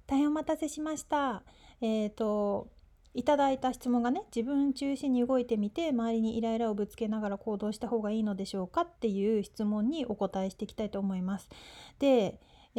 大変お待たせしました。いただいた質問がね、自分中心に動いてみて、周りにイライラをぶつけながら行動した方がいいのでしょうかっていう質問にお答えしていきたいと思います。で、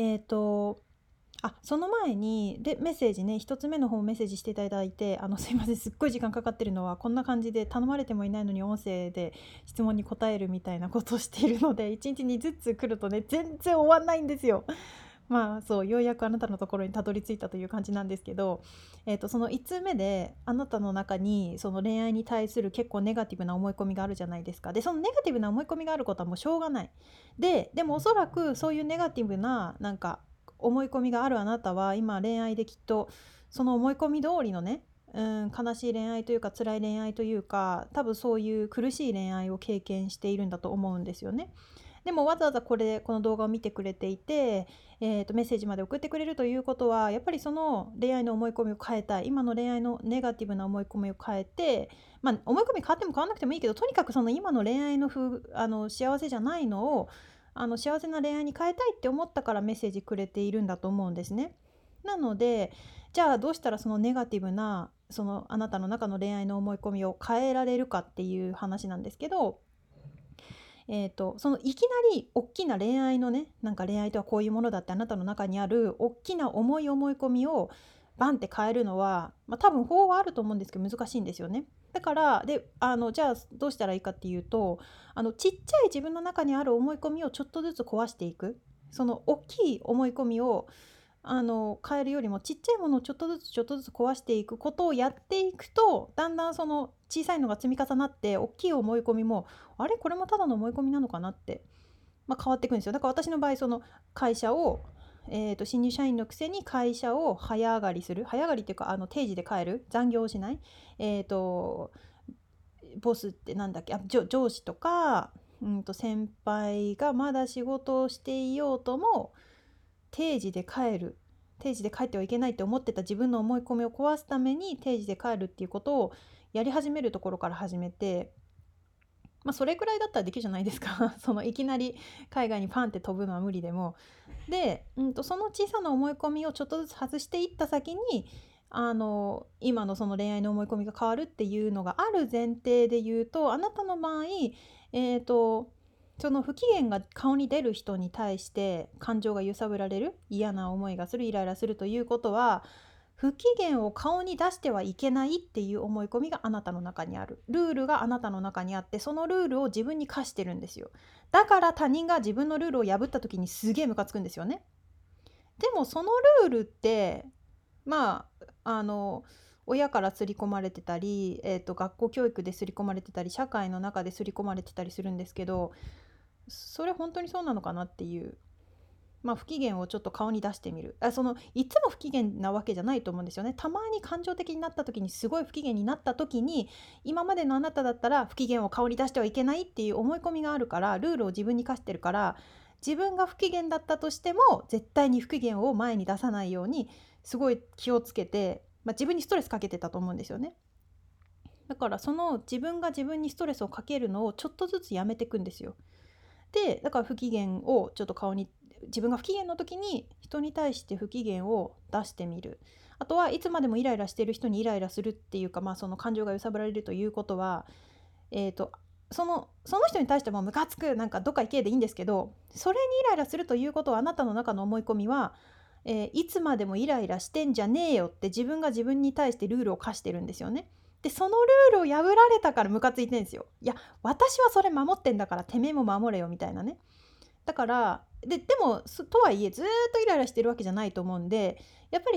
その前に、メッセージね、一つ目の方メッセージしていただいて、すいません、すっごい時間かかってるのは、こんな感じで頼まれてもいないのに音声で質問に答えるみたいなことをしているので、1日にずつ来るとね、全然終わんないんですよ。まあそうようやくあなたのところにたどり着いたという感じなんですけど、その1通目であなたの中にその恋愛に対する結構ネガティブな思い込みがあるじゃないですか。でそのネガティブな思い込みがあることはもうしょうがない。でもおそらくそういうネガティブななんか思い込みがあるあなたは今恋愛できっとその思い込み通りのね、悲しい恋愛というか辛い恋愛というか多分そういう苦しい恋愛を経験しているんだと思うんですよね。でもわざわざこの動画を見てくれていて、メッセージまで送ってくれるということはやっぱりその恋愛の思い込みを変えたい、今の恋愛のネガティブな思い込みを変えて、思い込み変わっても変わらなくてもいいけど、とにかくその今の恋愛の幸せじゃないのを幸せな恋愛に変えたいって思ったからメッセージくれているんだと思うんですね。なのでじゃあどうしたらそのネガティブなそのあなたの中の恋愛の思い込みを変えられるかっていう話なんですけど、そのいきなり大きな恋愛のね、なんか恋愛とはこういうものだってあなたの中にある大きな思い込みをバンって変えるのは、多分方法はあると思うんですけど難しいんですよね。だからじゃあどうしたらいいかっていうと、ちっちゃい自分の中にある思い込みをちょっとずつ壊していく。その大きい思い込みを変えるよりもちっちゃいものをちょっとずつちょっとずつ壊していくことをやっていくと、だんだんその小さいのが積み重なって大きい思い込みもあれこれもただの思い込みなのかなって、変わっていくんですよ。だから私の場合その会社を、新入社員のくせに会社を早上がりする、早上がりっていうか定時で帰る、残業をしない、ボスってなんだっけ、上司とか、先輩がまだ仕事をしていようとも定時で帰る、定時で帰ってはいけないって思ってた自分の思い込みを壊すために定時で帰るっていうことをやり始めるところから始めて、それくらいだったらできるじゃないですか。そのいきなり海外にパンって飛ぶのは無理でも。で、その小さな思い込みをちょっとずつ外していった先に今のその恋愛の思い込みが変わるっていうのがある前提で言うと、あなたの場合、その不機嫌が顔に出る人に対して感情が揺さぶられる、嫌な思いがする、イライラするということは、不機嫌を顔に出してはいけないっていう思い込みがあなたの中にある。ルールがあなたの中にあって、そのルールを自分に課してるんですよ。だから他人が自分のルールを破った時にすげえムカつくんですよね。でもそのルールってまあ親から刷り込まれてたり、学校教育で刷り込まれてたり、社会の中で刷り込まれてたりするんですけど、それ本当にそうなのかなっていう、不機嫌をちょっと顔に出してみる。いつも不機嫌なわけじゃないと思うんですよね。たまに感情的になった時に、すごい不機嫌になった時に、今までのあなただったら不機嫌を顔に出してはいけないっていう思い込みがあるから、ルールを自分に課してるから、自分が不機嫌だったとしても絶対に不機嫌を前に出さないようにすごい気をつけて、自分にストレスかけてたと思うんですよね。だからその自分が自分にストレスをかけるのをちょっとずつやめていくんですよ。でだから不機嫌をちょっと顔に、自分が不機嫌の時に人に対して不機嫌を出してみる。あとはいつまでもイライラしてる人にイライラするっていうか、その感情が揺さぶられるということは、その人に対してもムカつく、なんかどっか行けでいいんですけど、それにイライラするということはあなたの中の思い込みは、いつまでもイライラしてんじゃねえよって自分が自分に対してルールを課してるんですよね。でそのルールを破られたからムカついてんですよ。いや私はそれ守ってんだからてめえも守れよみたいなね。だからでもとはいえずっとイライラしてるわけじゃないと思うんで、やっぱり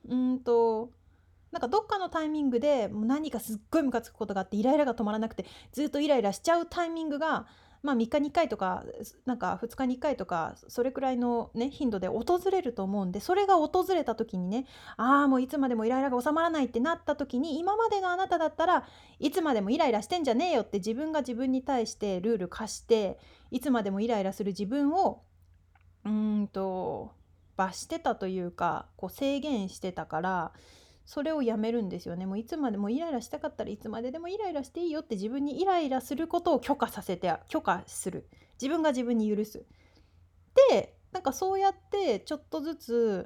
なんかどっかのタイミングでもう何かすっごいムカつくことがあってイライラが止まらなくてずっとイライラしちゃうタイミングが、3日に1回とかなんか2日に1回とかそれくらいのね頻度で訪れると思うんで、それが訪れた時にね、もういつまでもイライラが収まらないってなった時に、今までのあなただったらいつまでもイライラしてんじゃねえよって自分が自分に対してルール課して、いつまでもイライラする自分を罰してたというか、こう制限してたから、それをやめるんですよね。もういつまでもイライラしたかったらいつまででもイライラしていいよって自分にイライラすることを許可する。自分が自分に許す。でなんかそうやってちょっとずつ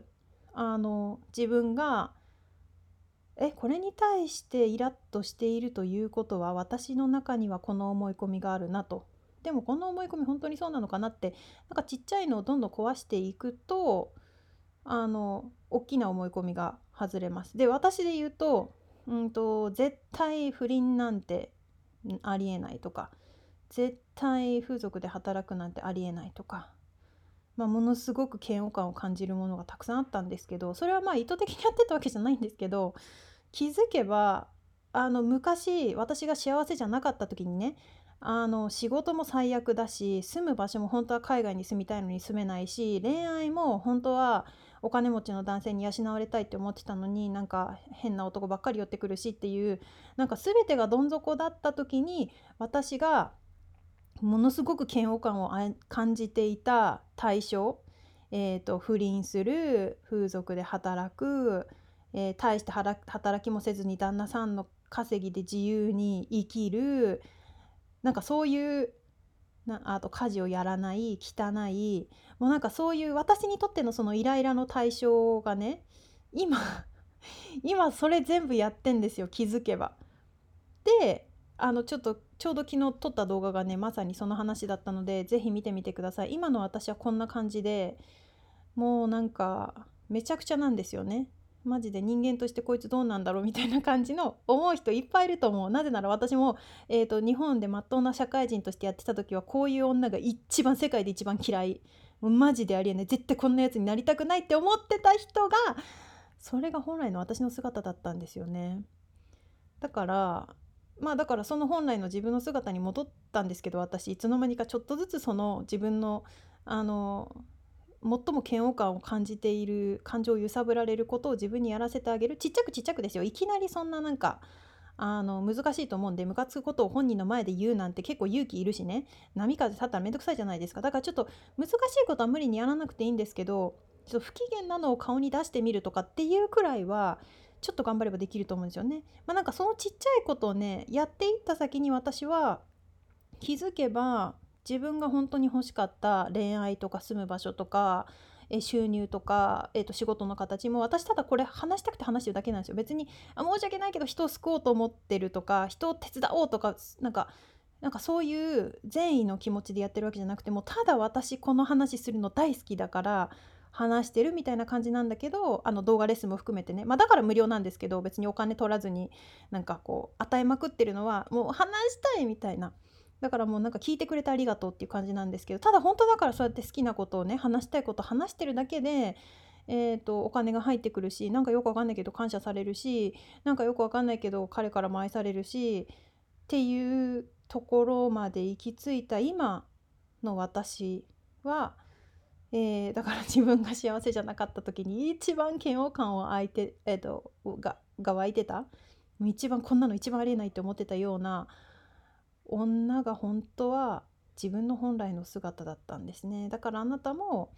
自分がこれに対してイラッとしているということは私の中にはこの思い込みがあるなと。でもこの思い込み本当にそうなのかなって、なんかちっちゃいのをどんどん壊していくと大きな思い込みが外れます。で、私で言うと、絶対不倫なんてありえないとか、絶対風俗で働くなんてありえないとか、ものすごく嫌悪感を感じるものがたくさんあったんですけど、それは意図的にやってたわけじゃないんですけど、気づけば昔私が幸せじゃなかった時にね、仕事も最悪だし、住む場所も本当は海外に住みたいのに住めないし、恋愛も本当はお金持ちの男性に養われたいって思ってたのに、なんか変な男ばっかり寄ってくるしっていう、なんか全てがどん底だった時に、私がものすごく嫌悪感を感じていた対象、不倫する、風俗で働く、大して働きもせずに旦那さんの稼ぎで自由に生きる、なんかそういうあと家事をやらない汚い、もうなんかそういう私にとってのそのイライラの対象がね、今今それ全部やってんですよ、気づけば。でちょうど昨日撮った動画がねまさにその話だったので、ぜひ見てみてください。今の私はこんな感じで、もうなんかめちゃくちゃなんですよね。マジで人間としてこいつどうなんだろうみたいな感じの思う人いっぱいいると思う。なぜなら私も、日本でまっとうな社会人としてやってた時は、こういう女が世界で一番嫌い、もうマジでありえない、絶対こんなやつになりたくないって思ってた人が、それが本来の私の姿だったんですよね。だからだからその本来の自分の姿に戻ったんですけど、私いつの間にかちょっとずつその自分のあの最も嫌悪感を感じている感情を揺さぶられることを自分にやらせてあげる。ちっちゃくちっちゃくですよ。いきなりそんななんか難しいと思うんで、ムカつくことを本人の前で言うなんて結構勇気いるしね、波風立ったらめんどくさいじゃないですか。だからちょっと難しいことは無理にやらなくていいんですけど、ちょっと不機嫌なのを顔に出してみるとかっていうくらいはちょっと頑張ればできると思うんですよね。なんかそのちっちゃいことをねやっていった先に、私は気づけば自分が本当に欲しかった恋愛とか住む場所とか収入とか、仕事の形も、私ただこれ話したくて話してるだけなんですよ。別に申し訳ないけど人を救おうと思ってるとか、人を手伝おうとか、なんかそういう善意の気持ちでやってるわけじゃなくて、もうただ私この話するの大好きだから話してるみたいな感じなんだけど、動画レッスンも含めてね、だから無料なんですけど、別にお金取らずになんかこう与えまくってるのは、もう話したいみたいな。だからもうなんか聞いてくれてありがとうっていう感じなんですけど、ただ本当だからそうやって好きなことをね、話したいことを話してるだけで、お金が入ってくるし、なんかよくわかんないけど感謝されるし、なんかよくわかんないけど彼からも愛されるしっていうところまで行き着いた今の私は、だから自分が幸せじゃなかった時に一番嫌悪感をが湧いてた、一番こんなの一番ありえないって思ってたような女が本当は自分の本来の姿だったんですね。だからあなたも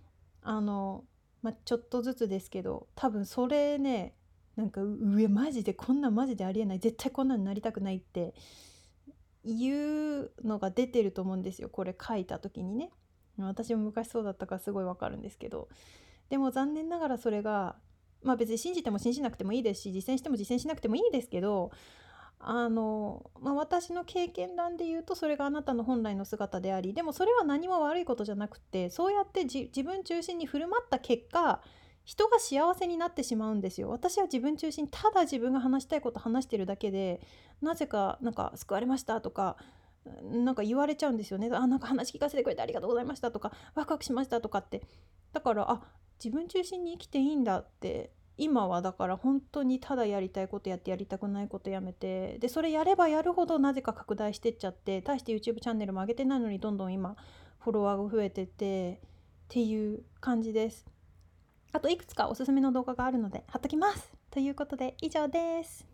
ちょっとずつですけど、多分それね、なんかマジでこんなんマジでありえない、絶対こんなんになりたくないっていうのが出てると思うんですよ、これ書いた時にね。私も昔そうだったからすごいわかるんですけど、でも残念ながらそれが別に信じても信じなくてもいいですし、実践しても実践しなくてもいいですけど、私の経験談で言うとそれがあなたの本来の姿であり、でもそれは何も悪いことじゃなくて、そうやって自分中心に振る舞った結果、人が幸せになってしまうんですよ。私は自分中心、ただ自分が話したいこと話してるだけで、なぜかなんか救われましたとかなんか言われちゃうんですよね。なんか話聞かせてくれてありがとうございましたとか、ワクワクしましたとかって。だから自分中心に生きていいんだって、今はだから本当にただやりたいことやって、やりたくないことやめて、でそれやればやるほどなぜか拡大してっちゃって、大して YouTube チャンネルも上げてないのにどんどん今フォロワーが増えてってっていう感じです。あといくつかおすすめの動画があるので貼っときます。ということで以上です。